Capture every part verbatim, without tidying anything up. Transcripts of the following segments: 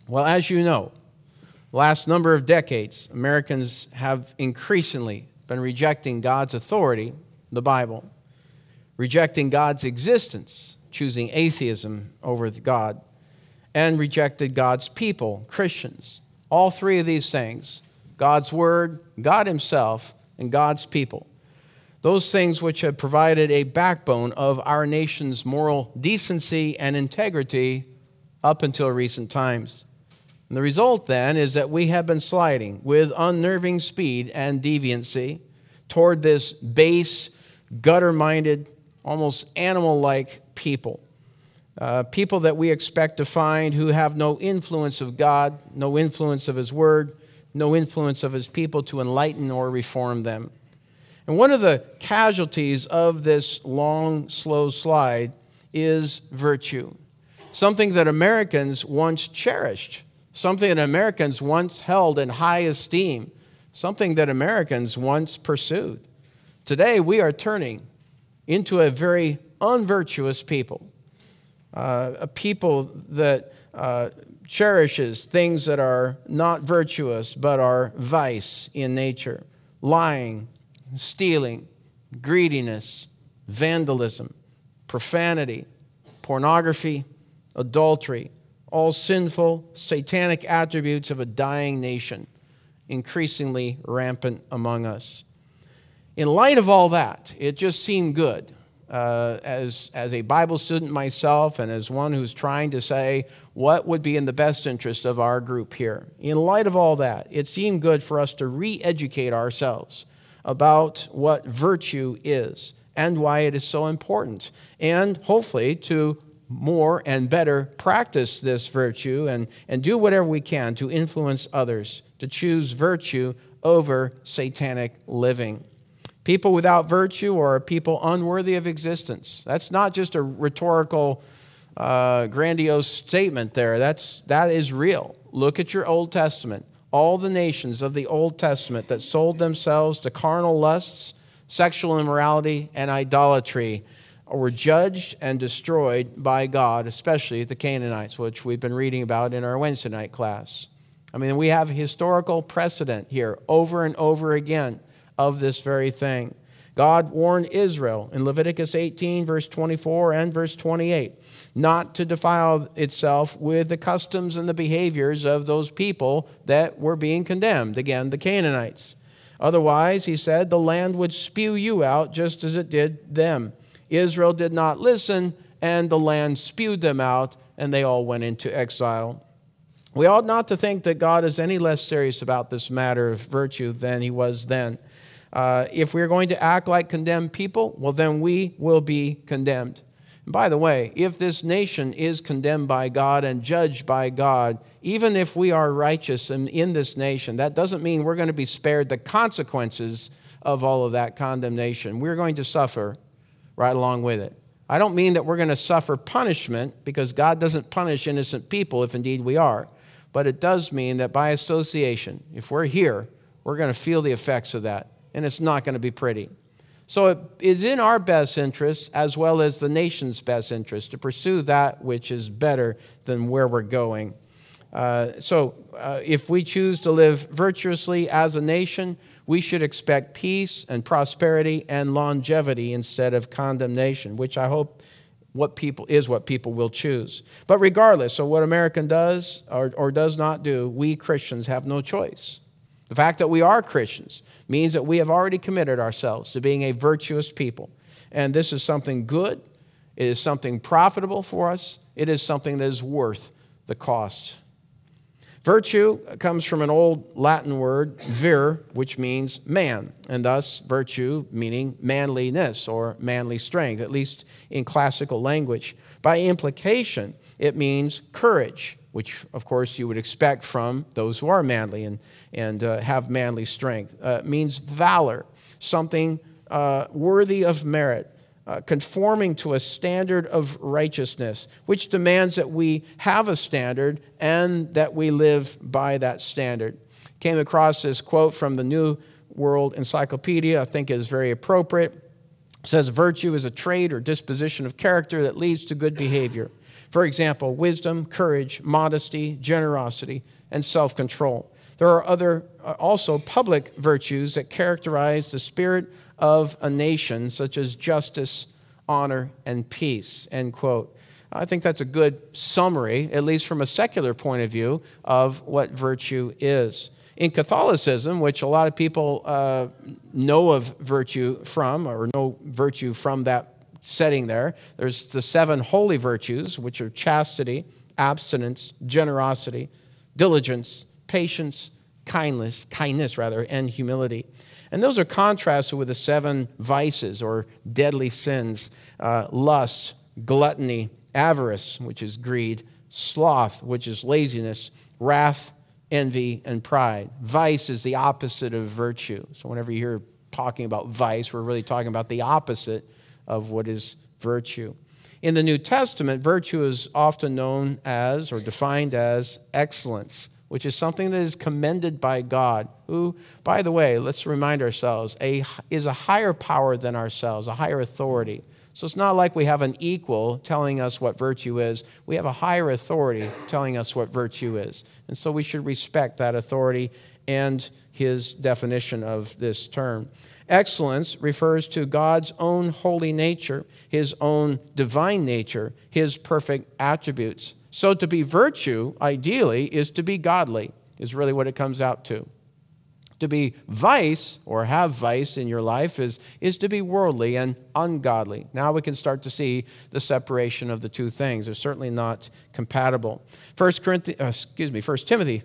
Well, as you know, the last number of decades, Americans have increasingly been rejecting God's authority, the Bible, rejecting God's existence, choosing atheism over God, and rejected God's people, Christians. All three of these things, God's Word, God Himself, and God's people. Those things which have provided a backbone of our nation's moral decency and integrity up until recent times. And the result, then, is that we have been sliding with unnerving speed and deviancy toward this base, gutter-minded, almost animal-like people. Uh, people that we expect to find who have no influence of God, no influence of His Word, no influence of His people to enlighten or reform them. And one of the casualties of this long, slow slide is virtue. Something that Americans once cherished. Something that Americans once held in high esteem. Something that Americans once pursued. Today, we are turning into a very unvirtuous people. Uh, a people that uh, cherishes things that are not virtuous but are vice in nature. Lying, stealing, greediness, vandalism, profanity, pornography, adultery, all sinful, satanic attributes of a dying nation, increasingly rampant among us. In light of all that, it just seemed good, uh, as, as a Bible student myself and as one who's trying to say what would be in the best interest of our group here. In light of all that, it seemed good for us to re-educate ourselves about what virtue is and why it is so important, and hopefully to more and better practice this virtue and, and do whatever we can to influence others, to choose virtue over satanic living. People without virtue are people unworthy of existence. That's not just a rhetorical, uh, grandiose statement there. That's, that is real. Look at your Old Testament. All the nations of the Old Testament that sold themselves to carnal lusts, sexual immorality, and idolatry were judged and destroyed by God, especially the Canaanites, which we've been reading about in our Wednesday night class. I mean, we have historical precedent here over and over again of this very thing. God warned Israel in Leviticus eighteen, verse twenty-four and verse twenty-eight, not to defile itself with the customs and the behaviors of those people that were being condemned, again, the Canaanites. Otherwise, he said, the land would spew you out just as it did them. Israel did not listen, and the land spewed them out, and they all went into exile. We ought not to think that God is any less serious about this matter of virtue than He was then. Uh, if we're going to act like condemned people, well, then we will be condemned. And by the way, if this nation is condemned by God and judged by God, even if we are righteous in, in this nation, that doesn't mean we're going to be spared the consequences of all of that condemnation. We're going to suffer right along with it. I don't mean that we're going to suffer punishment, because God doesn't punish innocent people if indeed we are. But it does mean that by association, if we're here, we're going to feel the effects of that. And it's not going to be pretty. So it is in our best interest, as well as the nation's best interest, to pursue that which is better than where we're going. Uh, so uh, if we choose to live virtuously as a nation, we should expect peace and prosperity and longevity instead of condemnation, which I hope what people is what people will choose. But regardless of what America does or, or does not do, we Christians have no choice. The fact that we are Christians means that we have already committed ourselves to being a virtuous people. And this is something good. It is something profitable for us. It is something that is worth the cost. Virtue comes from an old Latin word, vir, which means man, and thus virtue meaning manliness or manly strength, at least in classical language. By implication, it means courage, which, of course, you would expect from those who are manly and, and uh, have manly strength. Uh, it means valor, something uh, worthy of merit, uh, conforming to a standard of righteousness, which demands that we have a standard and that we live by that standard. Came across this quote from the New World Encyclopedia, I think is very appropriate. It says, virtue is a trait or disposition of character that leads to good behavior. For example, wisdom, courage, modesty, generosity, and self-control. There are other uh, also public virtues that characterize the spirit of a nation, such as justice, honor, and peace, end quote. I think that's a good summary, at least from a secular point of view, of what virtue is. In Catholicism, which a lot of people uh, know of virtue from, or know virtue from that setting there, there's the seven holy virtues, which are chastity, abstinence, generosity, diligence, patience, kindness, kindness rather, and humility. And those are contrasted with the seven vices or deadly sins, uh, lust, gluttony, avarice, which is greed, sloth, which is laziness, wrath, envy, and pride. Vice is the opposite of virtue. So whenever you hear talking about vice, we're really talking about the opposite of what is virtue. In the New Testament, virtue is often known as or defined as excellence, which is something that is commended by God, who, by the way, let's remind ourselves, a, is a higher power than ourselves, a higher authority. So it's not like we have an equal telling us what virtue is. We have a higher authority telling us what virtue is. And so we should respect that authority and his definition of this term. Excellence refers to God's own holy nature, his own divine nature, his perfect attributes. So to be virtue, ideally, is to be godly, is really what it comes out to. To be vice, or have vice in your life, is, is to be worldly and ungodly. Now we can start to see the separation of the two things. They're certainly not compatible. First Corinthians, uh, excuse me, First Timothy.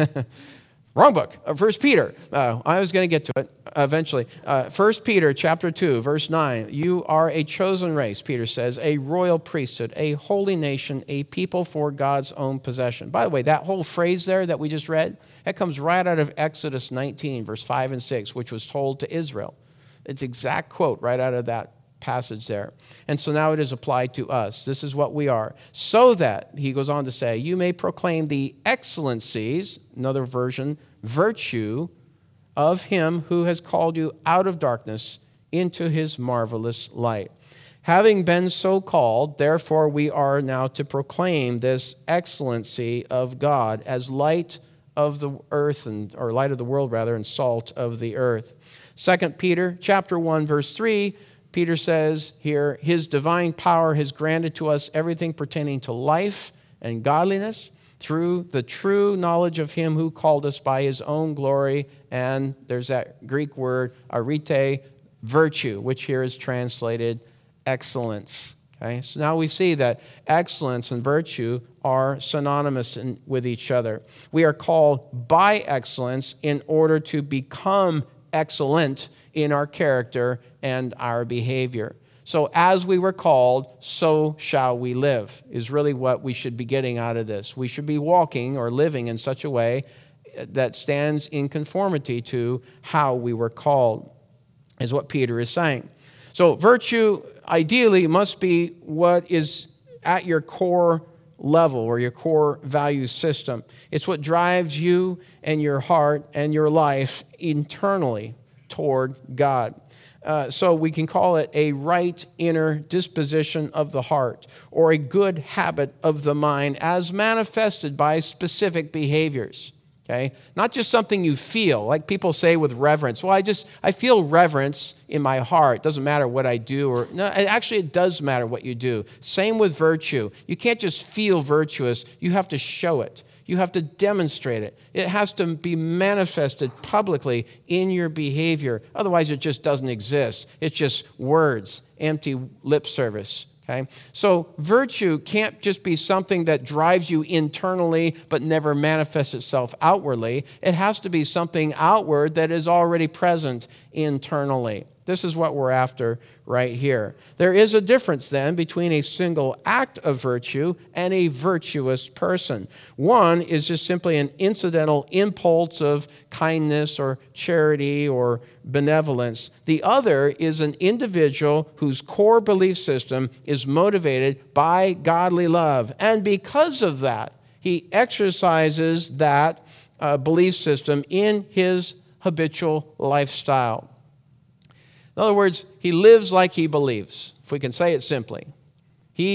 Wrong book. Uh, First Peter. Uh, I was going to get to it eventually. Uh, First Peter chapter two, verse nine. You are a chosen race, Peter says, a royal priesthood, a holy nation, a people for God's own possession. By the way, that whole phrase there that we just read, that comes right out of Exodus nineteen, verse five and six, which was told to Israel. It's exact quote right out of that passage there. And so now it is applied to us. This is what we are. So that, he goes on to say, you may proclaim the excellencies, another version, virtue of him who has called you out of darkness into his marvelous light. Having been so called, therefore we are now to proclaim this excellency of God as light of the earth, and or light of the world rather, and salt of the earth. Second Peter chapter one, verse three, Peter says here, his divine power has granted to us everything pertaining to life and godliness through the true knowledge of him who called us by his own glory. And there's that Greek word, arete, virtue, which here is translated excellence. Okay, so now we see that excellence and virtue are synonymous in, with each other. We are called by excellence in order to become excellent in our character and our behavior. So as we were called, so shall we live, is really what we should be getting out of this. We should be walking or living in such a way that stands in conformity to how we were called, is what Peter is saying. So virtue, ideally, must be what is at your core level or your core value system. It's what drives you and your heart and your life internally toward God. Uh, so we can call it a right inner disposition of the heart or a good habit of the mind as manifested by specific behaviors. Okay? Not just something you feel, like people say with reverence. Well, I just, I feel reverence in my heart. It doesn't matter what I do. Or no, actually, it does matter what you do. Same with virtue. You can't just feel virtuous. You have to show it. You have to demonstrate it. It has to be manifested publicly in your behavior. Otherwise, it just doesn't exist. It's just words, empty lip service. Okay? So virtue can't just be something that drives you internally but never manifests itself outwardly. It has to be something outward that is already present internally. This is what we're after right here. There is a difference then between a single act of virtue and a virtuous person. One is just simply an incidental impulse of kindness or charity or benevolence. The other is an individual whose core belief system is motivated by godly love. And because of that, he exercises that uh, belief system in his habitual lifestyle. In other words, he lives like he believes, if we can say it simply. He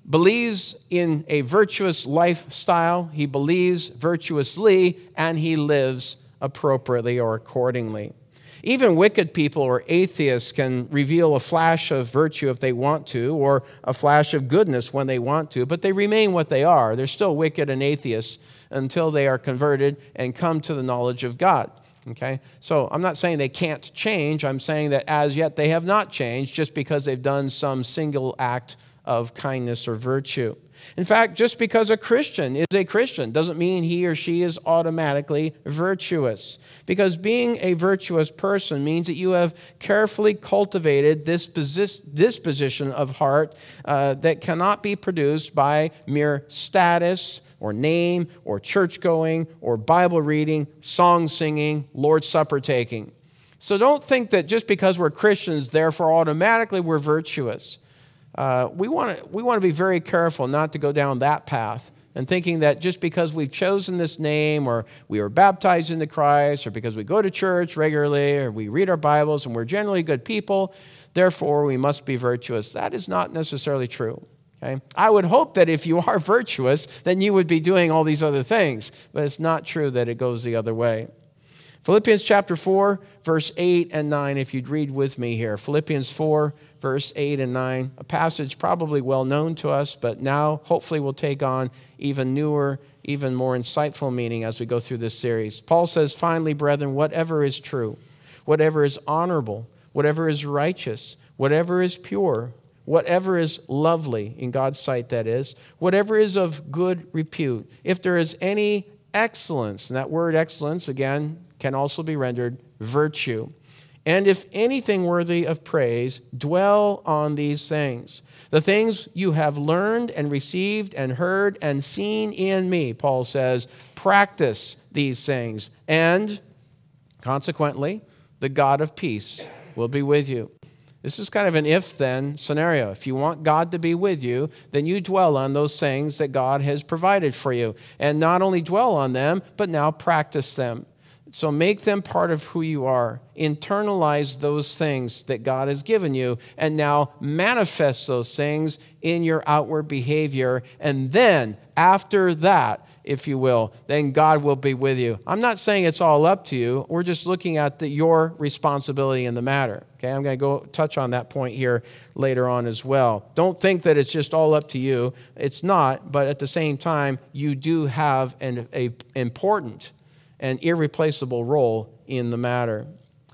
believes in a virtuous lifestyle, he believes virtuously, and he lives appropriately or accordingly. Even wicked people or atheists can reveal a flash of virtue if they want to, or a flash of goodness when they want to, but they remain what they are. They're still wicked and atheists until they are converted and come to the knowledge of God. Okay? So I'm not saying they can't change. I'm saying that as yet they have not changed just because they've done some single act of kindness or virtue. In fact, just because a Christian is a Christian doesn't mean he or she is automatically virtuous. Because being a virtuous person means that you have carefully cultivated this disposition of heart uh, that cannot be produced by mere status or name or church going or Bible reading, song singing, Lord's Supper taking. So don't think that just because we're Christians, therefore automatically we're virtuous. Uh, we want to we want to be very careful not to go down that path and thinking that just because we've chosen this name or we were baptized into Christ or because we go to church regularly or we read our Bibles and we're generally good people, therefore we must be virtuous. That is not necessarily true. Okay? I would hope that if you are virtuous, then you would be doing all these other things, but it's not true that it goes the other way. Philippians chapter four, verse eight and nine, if you'd read with me here. Philippians four, verse eight and nine, a passage probably well known to us, but now hopefully will take on even newer, even more insightful meaning as we go through this series. Paul says, "Finally, brethren, whatever is true, whatever is honorable, whatever is righteous, whatever is pure, whatever is lovely," in God's sight that is, "whatever is of good repute, if there is any excellence," and that word excellence, again, can also be rendered virtue. "And if anything worthy of praise, dwell on these things. The things you have learned and received and heard and seen in me," Paul says, "practice these things. And consequently, the God of peace will be with you." This is kind of an if-then scenario. If you want God to be with you, then you dwell on those things that God has provided for you. And not only dwell on them, but now practice them. So make them part of who you are. Internalize those things that God has given you, and now manifest those things in your outward behavior. And then, after that, if you will, then God will be with you. I'm not saying it's all up to you. We're just looking at the, your responsibility in the matter. Okay, I'm going to go touch on that point here later on as well. Don't think that it's just all up to you. It's not, but at the same time, you do have an a important an irreplaceable role in the matter.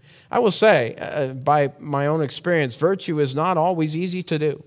I will say, uh, by my own experience, virtue is not always easy to do.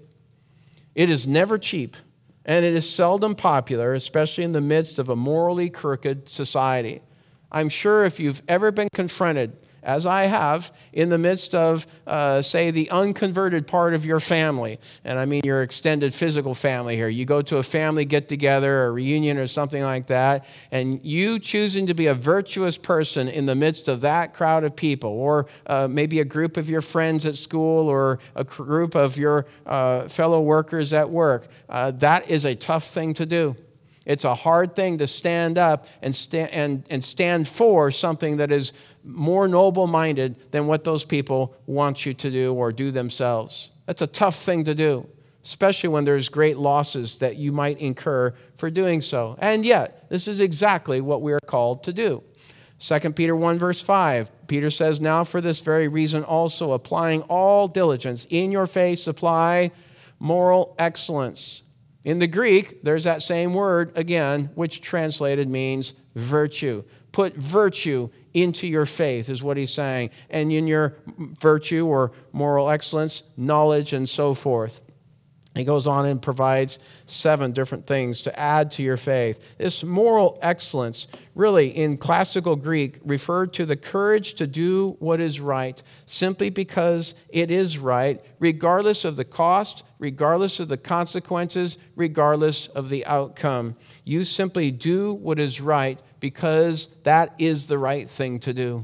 It is never cheap, and it is seldom popular, especially in the midst of a morally crooked society. I'm sure if you've ever been confronted, as I have, in the midst of, uh, say, the unconverted part of your family, and I mean your extended physical family here. You go to a family get-together, a reunion or something like that, and you choosing to be a virtuous person in the midst of that crowd of people, or uh, maybe a group of your friends at school, or a group of your uh, fellow workers at work, uh, that is a tough thing to do. It's a hard thing to stand up and, sta- and, and stand for something that is more noble-minded than what those people want you to do or do themselves. That's a tough thing to do, especially when there's great losses that you might incur for doing so. And yet, this is exactly what we are called to do. Second Peter one, verse five, Peter says, "Now for this very reason also, applying all diligence, in your faith supply moral excellence." In the Greek, there's that same word again, which translated means virtue. Put virtue into your faith is what he's saying. And in your virtue or moral excellence, knowledge and so forth. He goes on and provides seven different things to add to your faith. This moral excellence, really in classical Greek, referred to the courage to do what is right, simply because it is right, regardless of the cost, regardless of the consequences, regardless of the outcome. You simply do what is right because that is the right thing to do.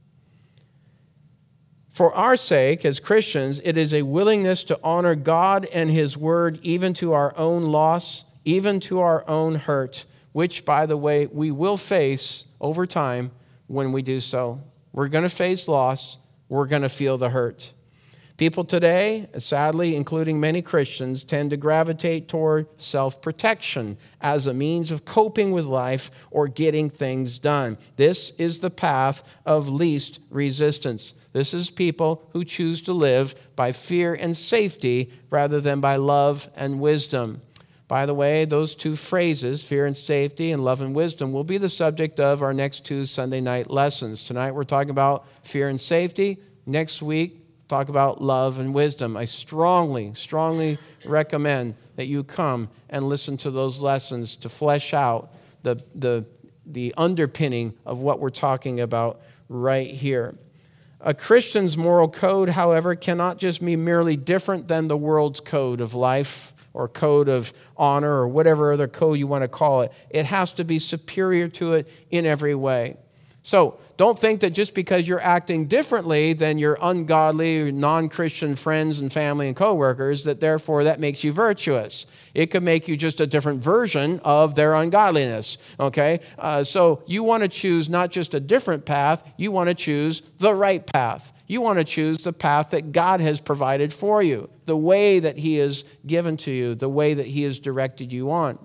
For our sake, as Christians, it is a willingness to honor God and His Word, even to our own loss, even to our own hurt, which, by the way, we will face over time when we do so. We're going to face loss. We're going to feel the hurt. People today, sadly, including many Christians, tend to gravitate toward self-protection as a means of coping with life or getting things done. This is the path of least resistance. This is people who choose to live by fear and safety rather than by love and wisdom. By the way, those two phrases, fear and safety and love and wisdom, will be the subject of our next two Sunday night lessons. Tonight we're talking about fear and safety. Next week, talk about love and wisdom. I strongly, strongly recommend that you come and listen to those lessons to flesh out the, the, the underpinning of what we're talking about right here. A Christian's moral code, however, cannot just be merely different than the world's code of life or code of honor or whatever other code you want to call it. It has to be superior to it in every way. So don't think that just because you're acting differently than your ungodly, non-Christian friends and family and coworkers, that therefore that makes you virtuous. It could make you just a different version of their ungodliness, okay? Uh, so you want to choose not just a different path, you want to choose the right path. You want to choose the path that God has provided for you, the way that He has given to you, the way that He has directed you on.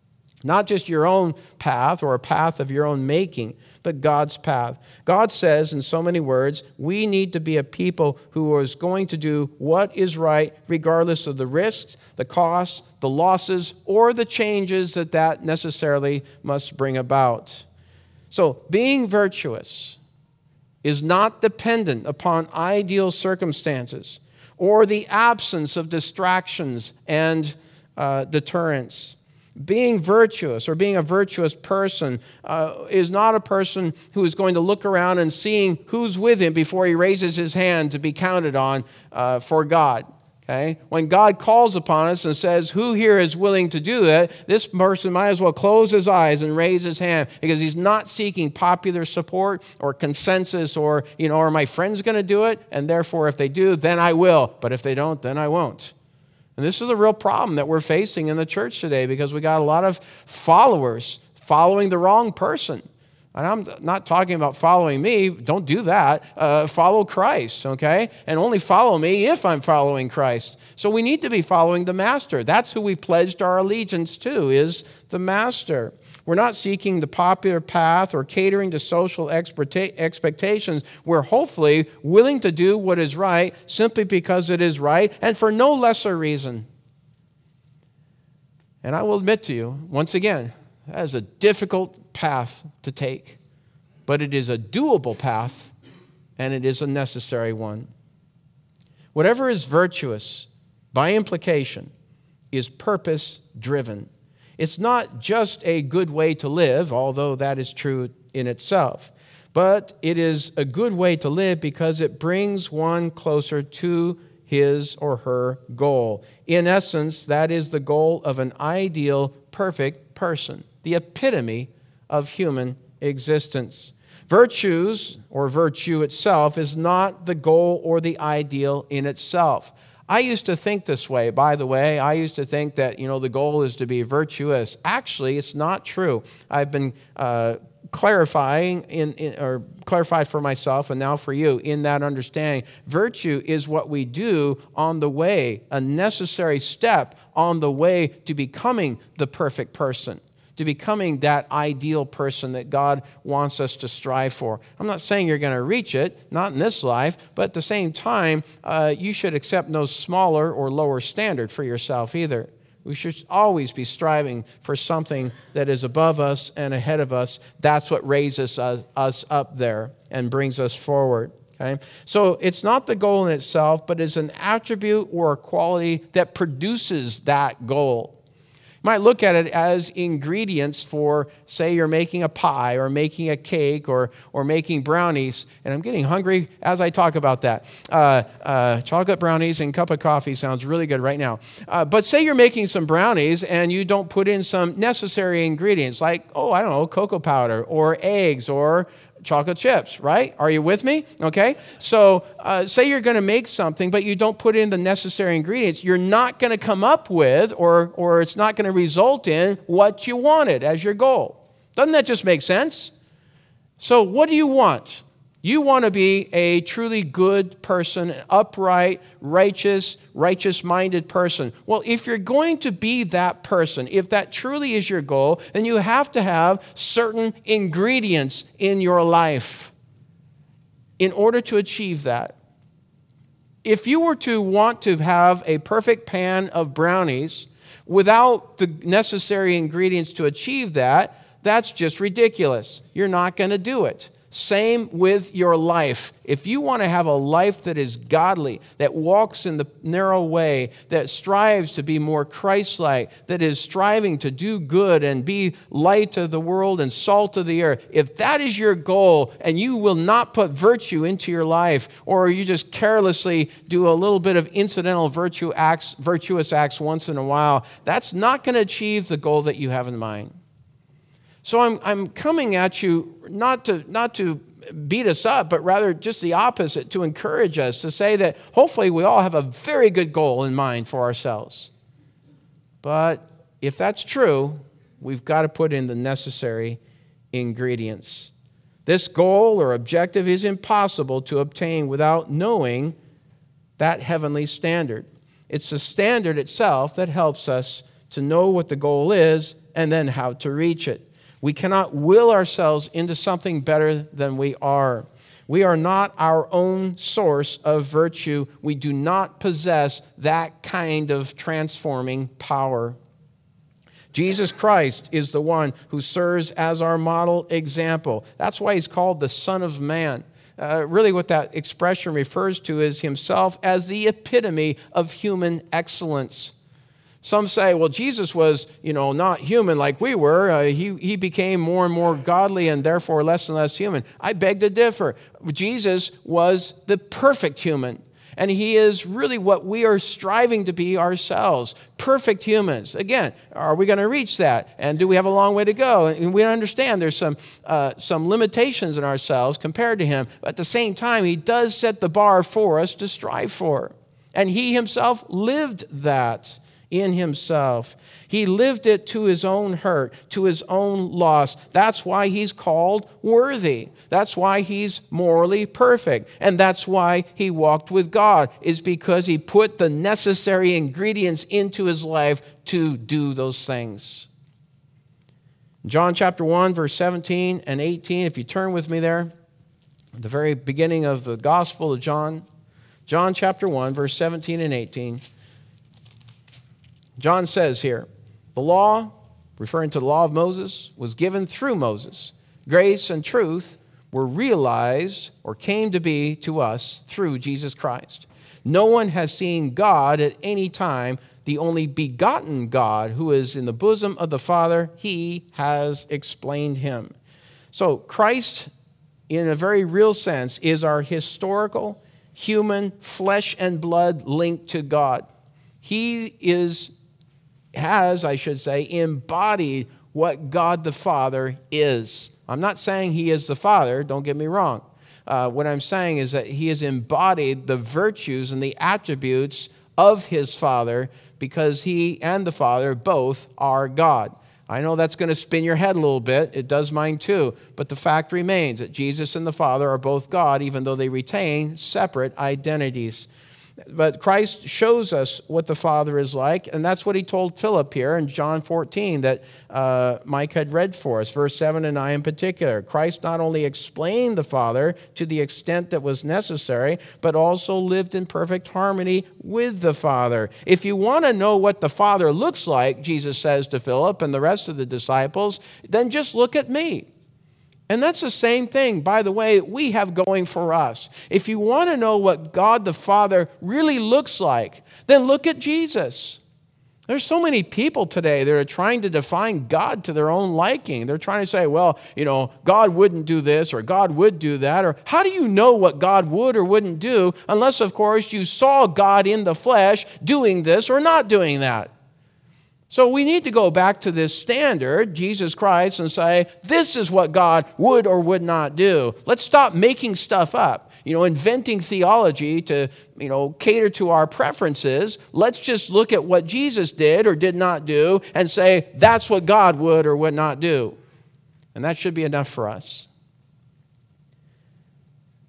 Not just your own path or a path of your own making, but God's path. God says in so many words, we need to be a people who is going to do what is right regardless of the risks, the costs, the losses, or the changes that that necessarily must bring about. So being virtuous is not dependent upon ideal circumstances or the absence of distractions and uh, deterrence. Being virtuous or being a virtuous person uh, is not a person who is going to look around and seeing who's with him before he raises his hand to be counted on uh, for God. Okay? When God calls upon us and says, who here is willing to do that, this person might as well close his eyes and raise his hand because he's not seeking popular support or consensus or, you know, are my friends going to do it? And therefore, if they do, then I will. But if they don't, then I won't. And this is a real problem that we're facing in the church today because we got a lot of followers following the wrong person. And I'm not talking about following me. Don't do that. Uh, follow Christ, okay? And only follow me if I'm following Christ. So we need to be following the Master. That's who we pledged our allegiance to, is the Master. We're not seeking the popular path or catering to social expectations. We're hopefully willing to do what is right simply because it is right and for no lesser reason. And I will admit to you, once again, that is a difficult path to take, but it is a doable path and it is a necessary one. Whatever is virtuous, by implication, is purpose-driven. It's not just a good way to live, although that is true in itself, but it is a good way to live because it brings one closer to his or her goal. In essence, that is the goal of an ideal, perfect person, the epitome of human existence. Virtues, or virtue itself, is not the goal or the ideal in itself. I used to think this way, by the way. I used to think that, you know, the goal is to be virtuous. Actually, it's not true. I've been uh, clarifying, in, in, or clarified for myself and now for you in that understanding. Virtue is what we do on the way, a necessary step on the way to becoming the perfect person, to becoming that ideal person that God wants us to strive for. I'm not saying you're going to reach it, not in this life, but at the same time, uh, you should accept no smaller or lower standard for yourself either. We should always be striving for something that is above us and ahead of us. That's what raises us, us up there and brings us forward. Okay? So it's not the goal in itself, but it's an attribute or a quality that produces that goal. You might look at it as ingredients for, say, you're making a pie or making a cake or, or making brownies. And I'm getting hungry as I talk about that. Uh, uh, chocolate brownies and cup of coffee sounds really good right now. Uh, but say you're making some brownies and you don't put in some necessary ingredients like, oh, I don't know, cocoa powder or eggs or chocolate chips, right? Are you with me? Okay. So uh, say you're going to make something, but you don't put in the necessary ingredients. You're not going to come up with, or, or it's not going to result in what you wanted as your goal. Doesn't that just make sense? So what do you want? You want to be a truly good person, an upright, righteous, righteous-minded person. Well, if you're going to be that person, if that truly is your goal, then you have to have certain ingredients in your life in order to achieve that. If you were to want to have a perfect pan of brownies without the necessary ingredients to achieve that, that's just ridiculous. You're not going to do it. Same with your life. If you want to have a life that is godly, that walks in the narrow way, that strives to be more Christ-like, that is striving to do good and be light of the world and salt of the earth, if that is your goal and you will not put virtue into your life, or you just carelessly do a little bit of incidental virtue acts, virtuous acts once in a while, that's not going to achieve the goal that you have in mind. So I'm, I'm coming at you not to, not to beat us up, but rather just the opposite, to encourage us, to say that hopefully we all have a very good goal in mind for ourselves. But if that's true, we've got to put in the necessary ingredients. This goal or objective is impossible to obtain without knowing that heavenly standard. It's the standard itself that helps us to know what the goal is and then how to reach it. We cannot will ourselves into something better than we are. We are not our own source of virtue. We do not possess that kind of transforming power. Jesus Christ is the one who serves as our model example. That's why he's called the Son of Man. Uh, really what that expression refers to is himself as the epitome of human excellence. Some say, well, Jesus was, you know, not human like we were. Uh, he, he became more and more godly and therefore less and less human. I beg to differ. Jesus was the perfect human. And he is really what we are striving to be ourselves, perfect humans. Again, are we going to reach that? And do we have a long way to go? And we understand there's some, uh, some limitations in ourselves compared to him. But at the same time, he does set the bar for us to strive for. And he himself lived that in himself. He lived it to his own hurt, to his own loss. That's why he's called worthy. That's why he's morally perfect. And that's why he walked with God, is because he put the necessary ingredients into his life to do those things. John chapter one, verse seventeen and eighteen, if you turn with me there, at the very beginning of the Gospel of John, John chapter one, verse seventeen and eighteen, John says here, the law, referring to the law of Moses, was given through Moses. Grace and truth were realized or came to be to us through Jesus Christ. No one has seen God at any time. The only begotten God who is in the bosom of the Father, he has explained him. So Christ, in a very real sense, is our historical, human, flesh and blood link to God. He is has, I should say, embodied what God the Father is. I'm not saying he is the Father, don't get me wrong. Uh, what I'm saying is that he has embodied the virtues and the attributes of his Father because he and the Father both are God. I know that's going to spin your head a little bit. It does mine too. But the fact remains that Jesus and the Father are both God, even though they retain separate identities. But Christ shows us what the Father is like, and that's what he told Philip here in John fourteen that uh, Mike had read for us, verse seven and nine in particular. Christ not only explained the Father to the extent that was necessary, but also lived in perfect harmony with the Father. If you want to know what the Father looks like, Jesus says to Philip and the rest of the disciples, then just look at me. And that's the same thing, by the way, we have going for us. If you want to know what God the Father really looks like, then look at Jesus. There's so many people today that are trying to define God to their own liking. They're trying to say, well, you know, God wouldn't do this or God would do that. Or how do you know what God would or wouldn't do unless, of course, you saw God in the flesh doing this or not doing that? So we need to go back to this standard, Jesus Christ, and say, this is what God would or would not do. Let's stop making stuff up, you know, inventing theology to, you know, cater to our preferences. Let's just look at what Jesus did or did not do and say, that's what God would or would not do. And that should be enough for us.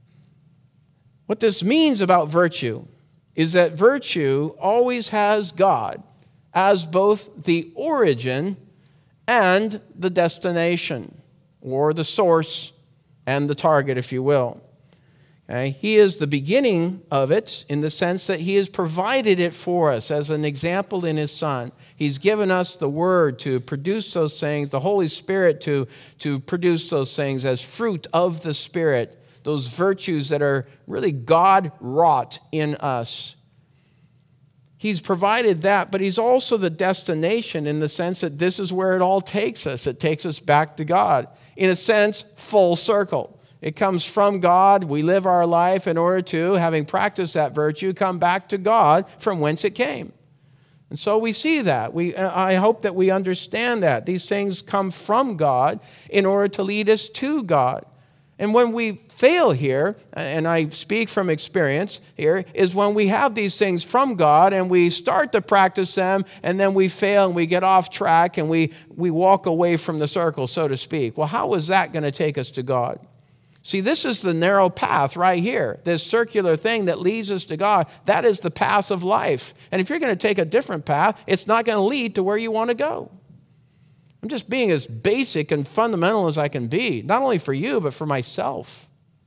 What this means about virtue is that virtue always has God as both the origin and the destination, or the source and the target, if you will. Okay? He is the beginning of it in the sense that He has provided it for us as an example in His Son. He's given us the Word to produce those things, the Holy Spirit to, to produce those things as fruit of the Spirit, those virtues that are really God-wrought in us. He's provided that, but He's also the destination in the sense that this is where it all takes us. It takes us back to God. In a sense, full circle. It comes from God. We live our life in order to, having practiced that virtue, come back to God from whence it came. And so we see that. We, I hope that we understand that. These things come from God in order to lead us to God. And when we fail here, and I speak from experience here, is when we have these things from God and we start to practice them and then we fail and we get off track and we, we walk away from the circle, so to speak. Well, how is that going to take us to God? See, this is the narrow path right here. This circular thing that leads us to God, that is the path of life. And if you're going to take a different path, it's not going to lead to where you want to go. I'm just being as basic and fundamental as I can be, not only for you, but for myself.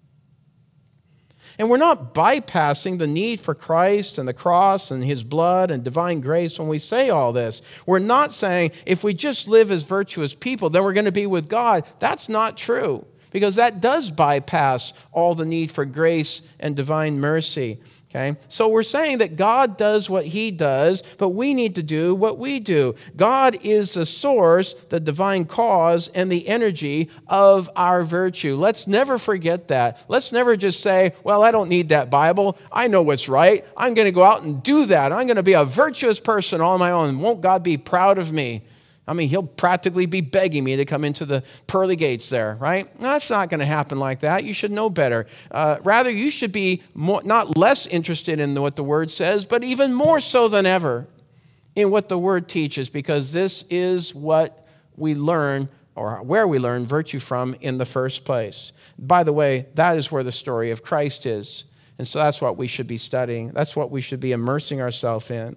And we're not bypassing the need for Christ and the cross and His blood and divine grace when we say all this. We're not saying if we just live as virtuous people, then we're going to be with God. That's not true, because that does bypass all the need for grace and divine mercy. Okay? So we're saying that God does what He does, but we need to do what we do. God is the source, the divine cause, and the energy of our virtue. Let's never forget that. Let's never just say, well, I don't need that Bible. I know what's right. I'm going to go out and do that. I'm going to be a virtuous person on my own. Won't God be proud of me? I mean, He'll practically be begging me to come into the pearly gates there, right? That's not going to happen like that. You should know better. Uh, rather, you should be more, not less interested in what the Word says, but even more so than ever in what the Word teaches, because this is what we learn, or where we learn virtue from in the first place. By the way, that is where the story of Christ is. And so that's what we should be studying. That's what we should be immersing ourselves in.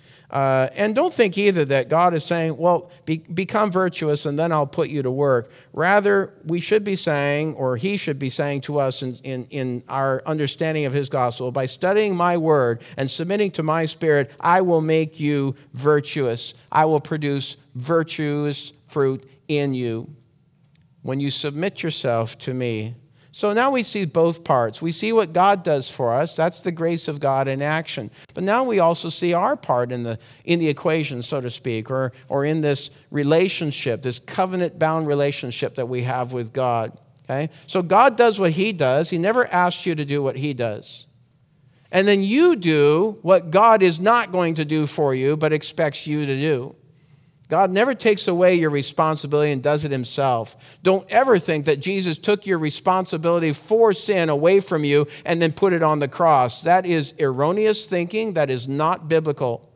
Uh, and don't think either that God is saying, well, be, become virtuous and then I'll put you to work. Rather, we should be saying, or He should be saying to us in, in, in our understanding of His gospel, by studying my word and submitting to my Spirit, I will make you virtuous. I will produce virtuous fruit in you when you submit yourself to me. So now we see both parts. We see what God does for us. That's the grace of God in action. But now we also see our part in the in the equation, so to speak, or, or in this relationship, this covenant-bound relationship that we have with God. Okay? So God does what He does. He never asks you to do what He does. And then you do what God is not going to do for you, but expects you to do. God never takes away your responsibility and does it Himself. Don't ever think that Jesus took your responsibility for sin away from you and then put it on the cross. That is erroneous thinking. That is not biblical.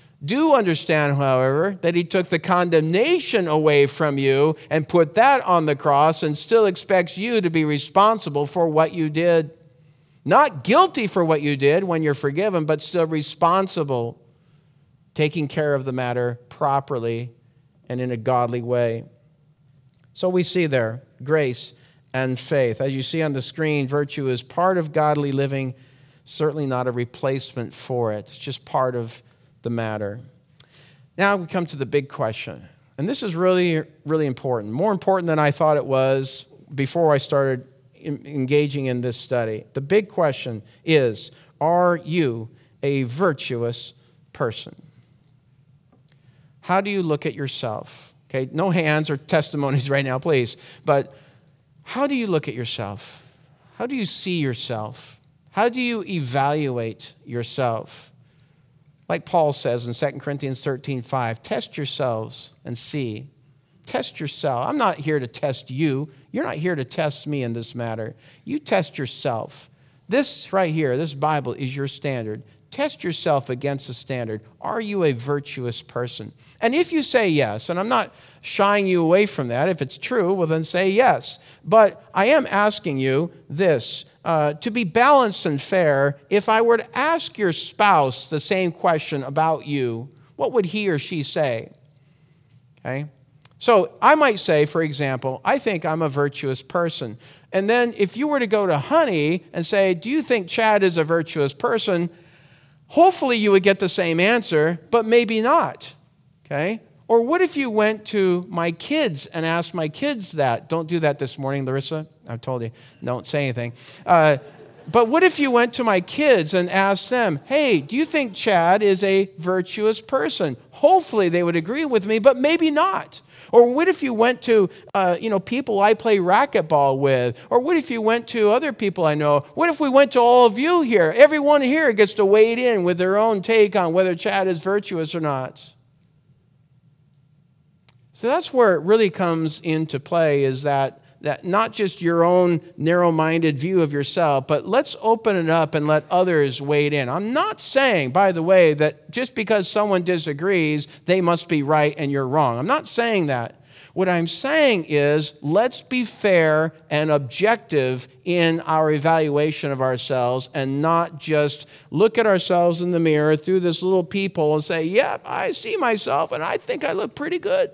Do understand, however, that He took the condemnation away from you and put that on the cross and still expects you to be responsible for what you did. Not guilty for what you did when you're forgiven, but still responsible, taking care of the matter properly and in a godly way. So we see there grace and faith. As you see on the screen, virtue is part of godly living, certainly not a replacement for it. It's just part of the matter. Now we come to the big question. And this is really, really important. More important than I thought it was before I started engaging in this study. The big question is, are you a virtuous person? How do you look at yourself? Okay, no hands or testimonies right now, please. But how do you look at yourself? How do you see yourself? How do you evaluate yourself? Like Paul says in Second Corinthians thirteen five, test yourselves and see. Test yourself. I'm not here to test you. You're not here to test me in this matter. You test yourself. This right here, this Bible is your standard. test yourself against the standard. Are you a virtuous person? And if you say yes, and I'm not shying you away from that, if it's true, well then say yes. But I am asking you this, uh, to be balanced and fair, if I were to ask your spouse the same question about you, what would he or she say? Okay? So I might say, for example, I think I'm a virtuous person. And then if you were to go to Honey and say, do you think Chad is a virtuous person? Hopefully you would get the same answer, but maybe not. Okay? Or what if you went to my kids and asked my kids that? Don't do that this morning, Larissa. I've told you, don't say anything. Uh, but what if you went to my kids and asked them, hey, do you think Chad is a virtuous person? Hopefully they would agree with me, but maybe not. Or what if you went to, uh, you know, people I play racquetball with? Or what if you went to other people I know? What if we went to all of you here? Everyone here gets to wade in with their own take on whether Chad is virtuous or not. So that's where it really comes into play, is that, that not just your own narrow-minded view of yourself, but let's open it up and let others wade in. I'm not saying, by the way, that just because someone disagrees, they must be right and you're wrong. I'm not saying that. What I'm saying is, let's be fair and objective in our evaluation of ourselves and not just look at ourselves in the mirror through this little peephole and say, yep, yeah, I see myself and I think I look pretty good.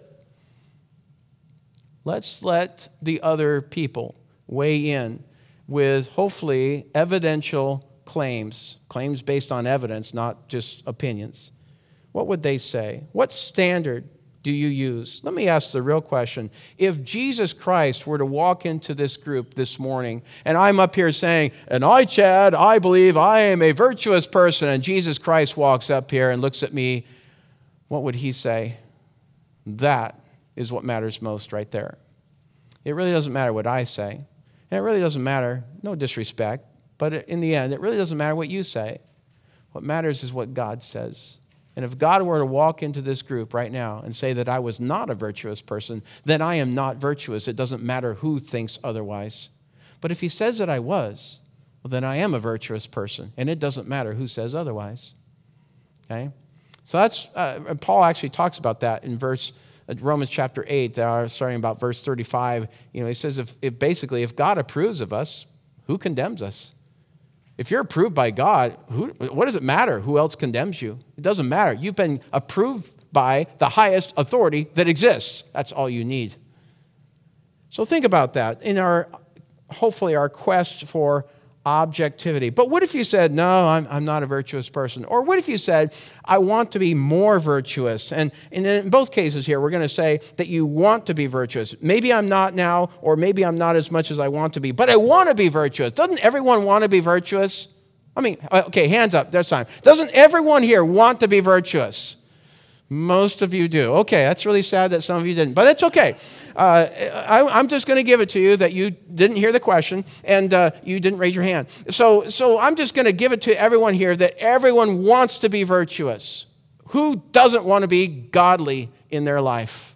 Let's let the other people weigh in with hopefully evidential claims, claims based on evidence, not just opinions. What would they say? What standard do you use? Let me ask the real question. If Jesus Christ were to walk into this group this morning, and I'm up here saying, and I, Chad, I believe I am a virtuous person, and Jesus Christ walks up here and looks at me, what would he say? That is what matters most right there. It really doesn't matter what I say. And it really doesn't matter, no disrespect, but in the end, it really doesn't matter what you say. What matters is what God says. And if God were to walk into this group right now and say that I was not a virtuous person, then I am not virtuous. It doesn't matter who thinks otherwise. But if he says that I was, well, then I am a virtuous person, and it doesn't matter who says otherwise. Okay? So that's, uh, Paul actually talks about that in verse Romans chapter eight, uh, starting about verse thirty-five. You know, he says, if, if basically, if God approves of us, who condemns us? If you're approved by God, who, what does it matter who else condemns you? It doesn't matter. You've been approved by the highest authority that exists. That's all you need. So think about that in our, hopefully, our quest for objectivity. But what if you said, no, I'm, I'm not a virtuous person? Or what if you said, I want to be more virtuous? And, and in both cases here, we're going to say that you want to be virtuous. Maybe I'm not now, or maybe I'm not as much as I want to be, but I want to be virtuous. Doesn't everyone want to be virtuous? I mean, okay, hands up, that's time. Doesn't everyone here want to be virtuous? Most of you do. Okay, that's really sad that some of you didn't, but it's okay. Uh, I, I'm just going to give it to you that you didn't hear the question and uh, you didn't raise your hand. So, so I'm just going to give it to everyone here that everyone wants to be virtuous. Who doesn't want to be godly in their life?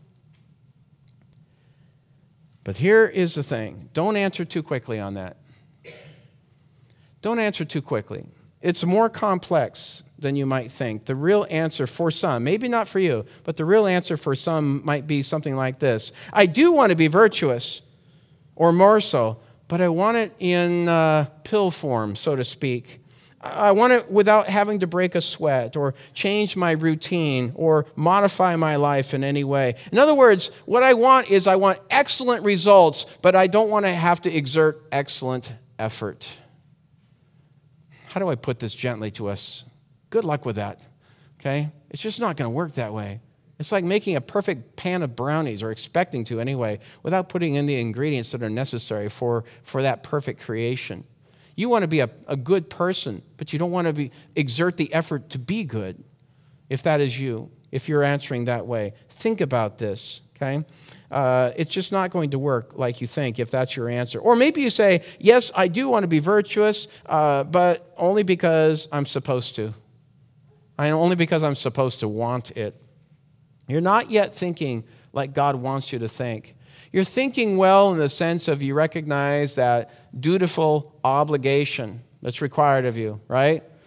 But here is the thing. Don't answer too quickly on that. Don't answer too quickly. It's more complex than you might think. The real answer for some, maybe not for you, but the real answer for some might be something like this. I do want to be virtuous, or more so, but I want it in uh, pill form, so to speak. I want it without having to break a sweat or change my routine or modify my life in any way. In other words, what I want is I want excellent results, but I don't want to have to exert excellent effort. How do I put this gently to us? Good luck with that, okay? It's just not going to work that way. It's like making a perfect pan of brownies, or expecting to anyway, without putting in the ingredients that are necessary for, for that perfect creation. You want to be a, a good person, but you don't want to be, exert the effort to be good, if that is you, if you're answering that way. Think about this, okay? Uh, it's just not going to work like you think if that's your answer. Or maybe you say, yes, I do want to be virtuous, uh, but only because I'm supposed to. I only because I'm supposed to want it. You're not yet thinking like God wants you to think. You're thinking well in the sense of you recognize that dutiful obligation that's required of you, right?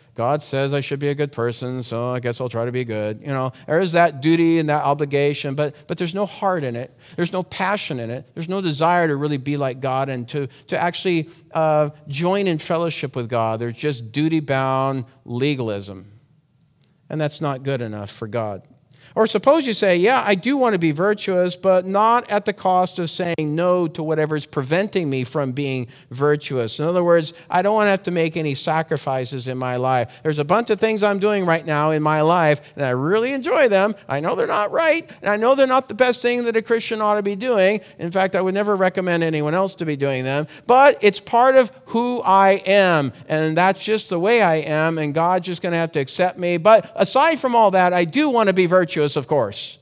God says I should be a good person, so I guess I'll try to be good. You know, there is that duty and that obligation, but but there's no heart in it. There's no passion in it. There's no desire to really be like God and to, to actually uh, join in fellowship with God. There's just duty-bound legalism. And that's not good enough for God. Or suppose you say, yeah, I do want to be virtuous, but not at the cost of saying no to whatever is preventing me from being virtuous. In other words, I don't want to have to make any sacrifices in my life. There's a bunch of things I'm doing right now in my life, and I really enjoy them. I know they're not right, and I know they're not the best thing that a Christian ought to be doing. In fact, I would never recommend anyone else to be doing them. But it's part of who I am, and that's just the way I am, and God's just going to have to accept me. But aside from all that, I do want to be virtuous. Of course.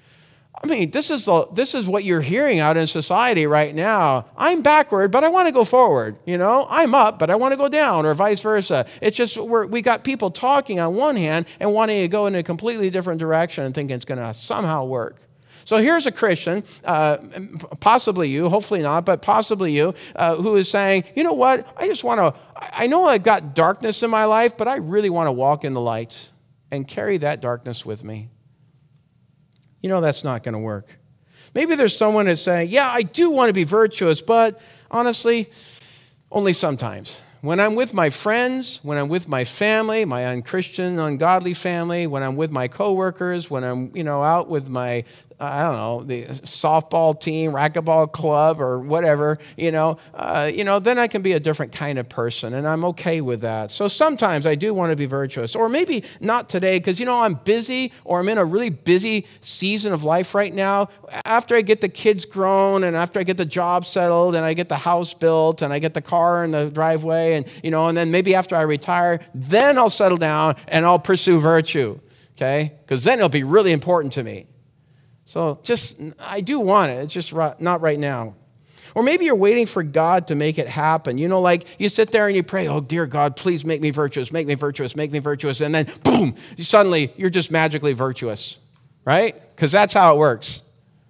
I mean, this is the, this is what you're hearing out in society right now. I'm backward, but I want to go forward. You know, I'm up, but I want to go down, or vice versa. It's just we're, we got people talking on one hand and wanting to go in a completely different direction and thinking it's going to somehow work. So here's a Christian, uh, possibly you, hopefully not, but possibly you, uh, who is saying, you know what? I just want to. I know I've got darkness in my life, but I really want to walk in the light and carry that darkness with me. You know that's not going to work. Maybe there's someone that's saying, yeah, I do want to be virtuous, but honestly, only sometimes. When I'm with my friends, when I'm with my family, my unchristian, ungodly family, when I'm with my coworkers, when I'm, you know, out with my, I don't know, the softball team, racquetball club, or whatever, you know, uh, you know, then I can be a different kind of person, and I'm okay with that. So sometimes I do want to be virtuous, or maybe not today, because, you know, I'm busy, or I'm in a really busy season of life right now. After I get the kids grown, and after I get the job settled, and I get the house built, and I get the car in the driveway, and, you know, and then maybe after I retire, then I'll settle down, and I'll pursue virtue, okay? Because then it'll be really important to me. So just, I do want it. It's just not right now. Or maybe you're waiting for God to make it happen. You know, like you sit there and you pray, oh, dear God, please make me virtuous, make me virtuous, make me virtuous. And then, boom, suddenly you're just magically virtuous, right? Because that's how it works.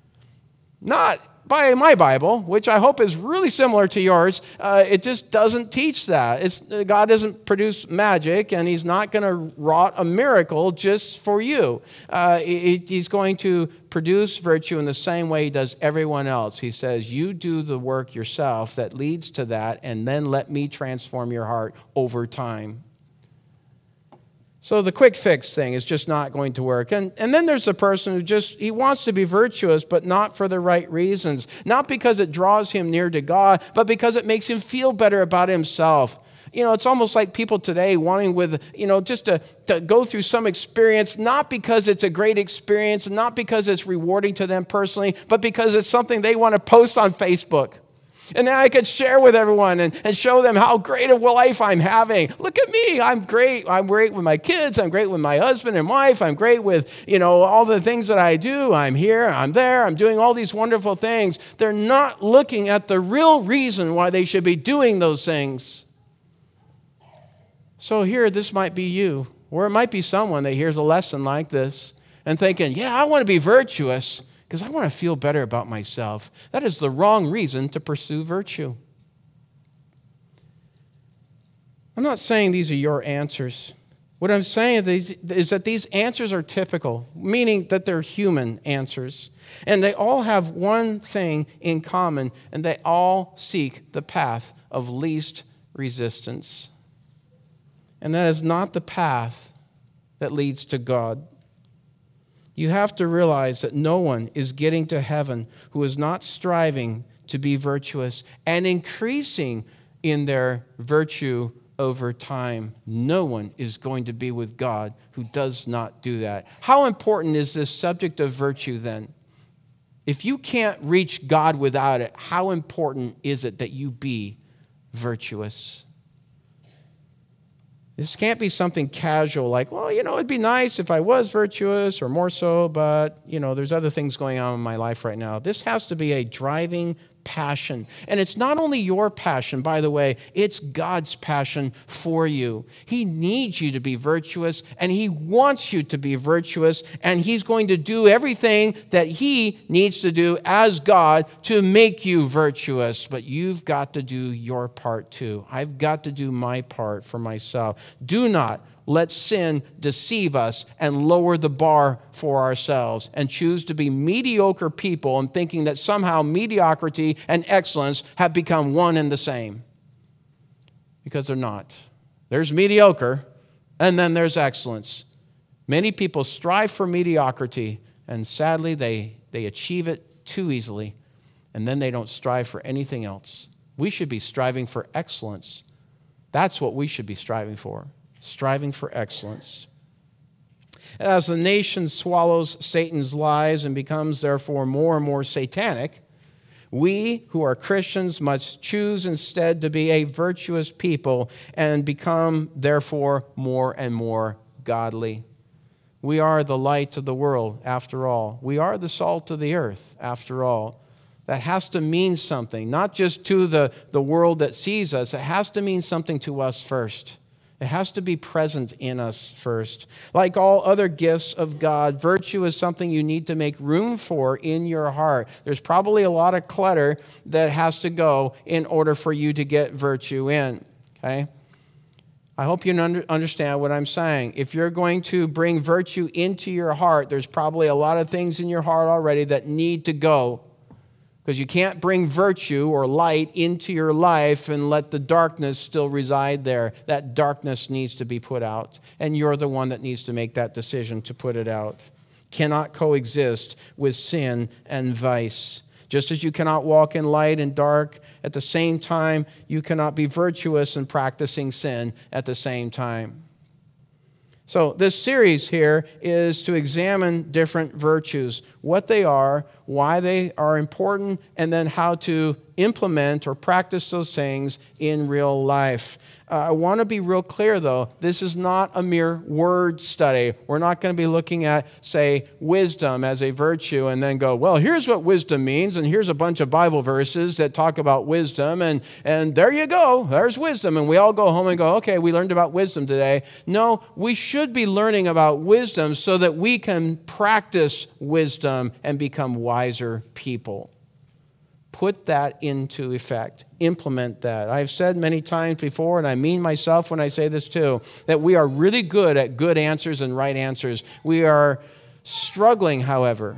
Not by my Bible, which I hope is really similar to yours. Uh, it just doesn't teach that. It's, God doesn't produce magic, and he's not going to wrought a miracle just for you. Uh, he, he's going to produce virtue in the same way he does everyone else. He says, you do the work yourself that leads to that, and then let me transform your heart over time. So the quick fix thing is just not going to work. And, and then there's the person who just, he wants to be virtuous, but not for the right reasons. Not because it draws him near to God, but because it makes him feel better about himself. You know, it's almost like people today wanting with, you know, just to, to go through some experience, not because it's a great experience, and not because it's rewarding to them personally, but because it's something they want to post on Facebook. And then I could share with everyone and, and show them how great a life I'm having. Look at me. I'm great. I'm great with my kids. I'm great with my husband and wife. I'm great with, you know, all the things that I do. I'm here. I'm there. I'm doing all these wonderful things. They're not looking at the real reason why they should be doing those things. So here, this might be you. Or it might be someone that hears a lesson like this and thinking, yeah, I want to be virtuous, because I want to feel better about myself. That is the wrong reason to pursue virtue. I'm not saying these are your answers. What I'm saying is that these answers are typical, meaning that they're human answers. And they all have one thing in common, and they all seek the path of least resistance. And that is not the path that leads to God. You have to realize that no one is getting to heaven who is not striving to be virtuous and increasing in their virtue over time. No one is going to be with God who does not do that. How important is this subject of virtue then? If you can't reach God without it, how important is it that you be virtuous? This can't be something casual like, well, you know, it'd be nice if I was virtuous or more so, but, you know, there's other things going on in my life right now. This has to be a driving passion. And it's not only your passion, by the way, it's God's passion for you. He needs you to be virtuous, and He wants you to be virtuous, and He's going to do everything that He needs to do as God to make you virtuous. But you've got to do your part too. I've got to do my part for myself. Do not let sin deceive us and lower the bar for ourselves and choose to be mediocre people and thinking that somehow mediocrity and excellence have become one and the same. Because they're not. There's mediocre and then there's excellence. Many people strive for mediocrity and sadly they, they achieve it too easily and then they don't strive for anything else. We should be striving for excellence. That's what we should be striving for. Striving for excellence. As the nation swallows Satan's lies and becomes therefore more and more satanic, we who are Christians must choose instead to be a virtuous people and become therefore more and more godly. We are the light of the world, after all. We are the salt of the earth, after all. That has to mean something, not just to the, the world that sees us. It has to mean something to us first. It has to be present in us first. Like all other gifts of God, virtue is something you need to make room for in your heart. There's probably a lot of clutter that has to go in order for you to get virtue in. Okay? I hope you understand what I'm saying. If you're going to bring virtue into your heart, there's probably a lot of things in your heart already that need to go. Because you can't bring virtue or light into your life and let the darkness still reside there. That darkness needs to be put out. And you're the one that needs to make that decision to put it out. Cannot coexist with sin and vice. Just as you cannot walk in light and dark at the same time, you cannot be virtuous and practicing sin at the same time. So this series here is to examine different virtues, what they are, why they are important, and then how to implement or practice those things in real life. Uh, I want to be real clear, though. This is not a mere word study. We're not going to be looking at, say, wisdom as a virtue and then go, well, here's what wisdom means, and here's a bunch of Bible verses that talk about wisdom, and, and there you go. There's wisdom. And we all go home and go, okay, we learned about wisdom today. No, we should be learning about wisdom so that we can practice wisdom and become wiser people. Put that into effect. Implement that. I've said many times before, and I mean myself when I say this too, that we are really good at good answers and right answers. We are struggling, however,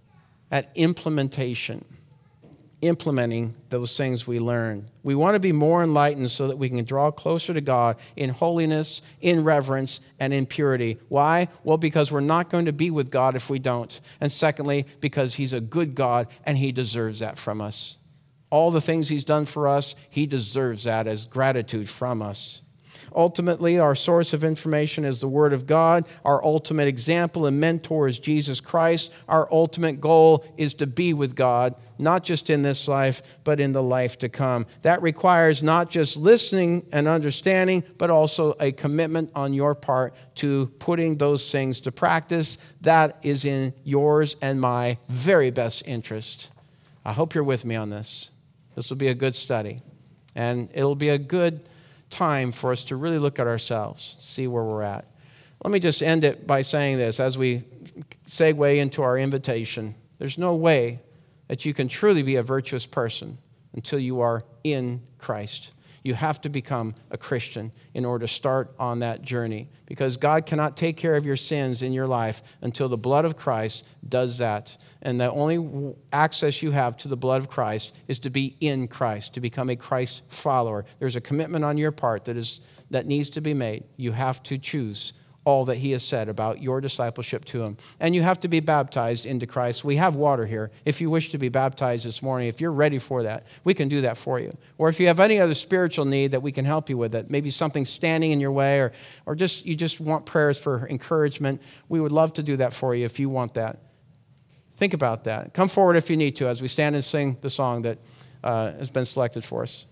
at implementation. Implementing those things we learn. We want to be more enlightened so that we can draw closer to God in holiness, in reverence, and in purity. Why? Well, because we're not going to be with God if we don't. And secondly, because He's a good God and He deserves that from us. All the things He's done for us, He deserves that as gratitude from us. Ultimately, our source of information is the Word of God. Our ultimate example and mentor is Jesus Christ. Our ultimate goal is to be with God, not just in this life, but in the life to come. That requires not just listening and understanding, but also a commitment on your part to putting those things to practice. That is in yours and my very best interest. I hope you're with me on this. This will be a good study, and it'll be a good time for us to really look at ourselves, see where we're at. Let me just end it by saying this as we segue into our invitation. There's no way that you can truly be a virtuous person until you are in Christ. You have to become a Christian in order to start on that journey, because God cannot take care of your sins in your life until the blood of Christ does that. And the only access you have to the blood of Christ is to be in Christ, to become a Christ follower. There's a commitment on your part that is that needs to be made. You have to choose all that He has said about your discipleship to Him. And you have to be baptized into Christ. We have water here. If you wish to be baptized this morning, if you're ready for that, we can do that for you. Or if you have any other spiritual need that we can help you with, that maybe something standing in your way, or, or just you just want prayers for encouragement, we would love to do that for you if you want that. Think about that. Come forward if you need to as we stand and sing the song that uh, has been selected for us.